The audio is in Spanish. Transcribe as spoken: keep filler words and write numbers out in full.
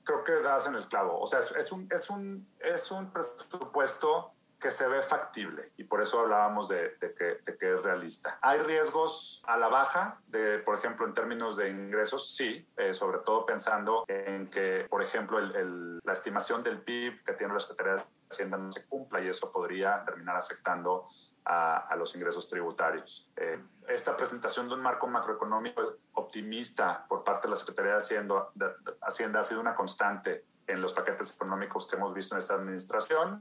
creo que das en el clavo. O sea, es, es, un, es, un, es un presupuesto que se ve factible y por eso hablábamos de, de, que, de que es realista. ¿Hay riesgos a la baja, de, por ejemplo, en términos de ingresos? Sí, eh, sobre todo pensando en que, por ejemplo, el, el, la estimación del P I B que tiene la Secretaría de Hacienda no se cumpla y eso podría terminar afectando a, a los ingresos tributarios. Eh, esta presentación de un marco macroeconómico optimista por parte de la Secretaría de Hacienda, de, de Hacienda ha sido una constante en los paquetes económicos que hemos visto en esta administración.